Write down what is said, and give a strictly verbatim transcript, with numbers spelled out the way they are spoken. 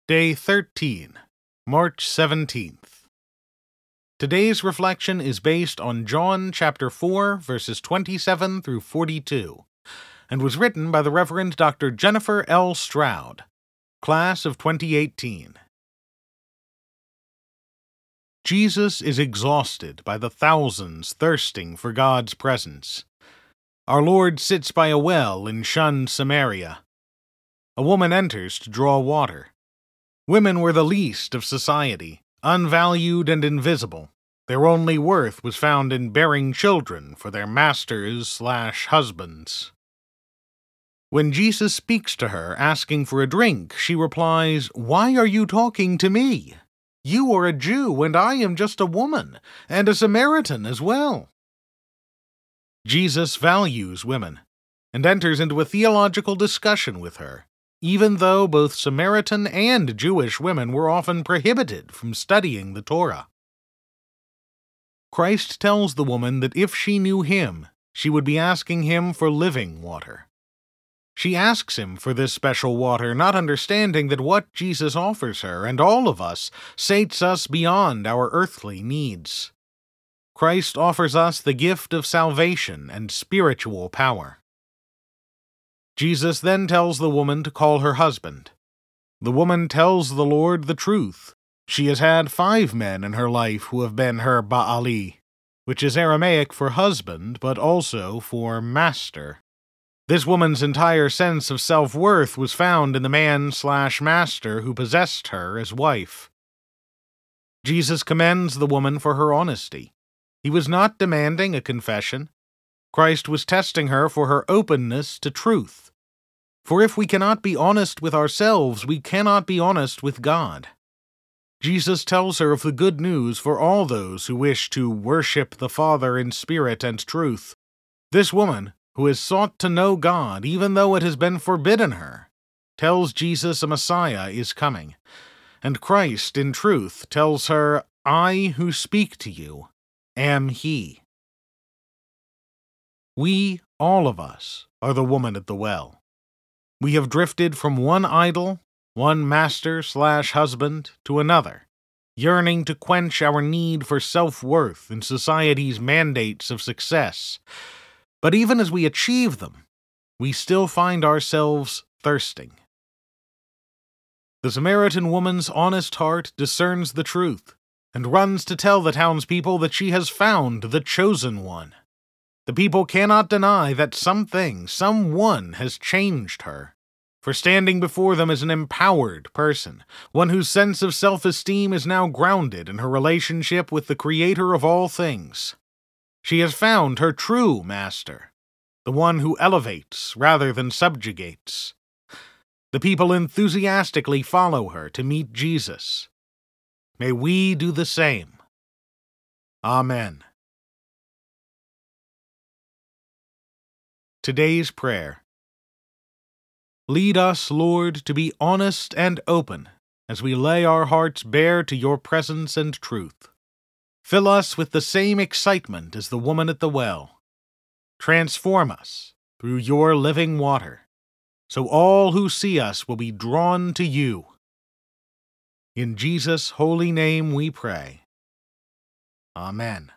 Day thirteen, March seventeenth. Today's reflection is based on John chapter four, verses twenty-seven through forty-two, and was written by the Reverend Doctor Jennifer L. Stroud, class of twenty eighteen. Jesus is exhausted by the thousands thirsting for God's presence. Our Lord sits by a well in shunned Samaria. A woman enters to draw water. Women were the least of society, unvalued and invisible. Their only worth was found in bearing children for their masters slash husbands. When Jesus speaks to her asking for a drink, she replies, "Why are you talking to me? You are a Jew, and I am just a woman, and a Samaritan as well." Jesus values women, and enters into a theological discussion with her, even though both Samaritan and Jewish women were often prohibited from studying the Torah. Christ tells the woman that if she knew him, she would be asking him for living water. She asks him for this special water, not understanding that what Jesus offers her, and all of us, sates us beyond our earthly needs. Christ offers us the gift of salvation and spiritual power. Jesus then tells the woman to call her husband. The woman tells the Lord the truth. She has had five men in her life who have been her Ba'ali, which is Aramaic for husband, but also for master. This woman's entire sense of self-worth was found in the man slash master who possessed her as wife. Jesus commends the woman for her honesty. He was not demanding a confession. Christ was testing her for her openness to truth. For if we cannot be honest with ourselves, we cannot be honest with God. Jesus tells her of the good news for all those who wish to worship the Father in spirit and truth. This woman, who has sought to know God even though it has been forbidden her, tells Jesus a Messiah is coming, and Christ, in truth, tells her, "I who speak to you am He." We, all of us, are the woman at the well. We have drifted from one idol, one master slash husband, to another, yearning to quench our need for self-worth in society's mandates of success. But even as we achieve them, we still find ourselves thirsting. The Samaritan woman's honest heart discerns the truth, and runs to tell the townspeople that she has found the chosen one. The people cannot deny that something, someone has changed her, for standing before them as an empowered person, one whose sense of self-esteem is now grounded in her relationship with the Creator of all things. She has found her true master, the one who elevates rather than subjugates. The people enthusiastically follow her to meet Jesus. May we do the same. Amen. Today's prayer. Lead us, Lord, to be honest and open as we lay our hearts bare to your presence and truth. Fill us with the same excitement as the woman at the well. Transform us through your living water, so all who see us will be drawn to you. In Jesus' holy name we pray. Amen.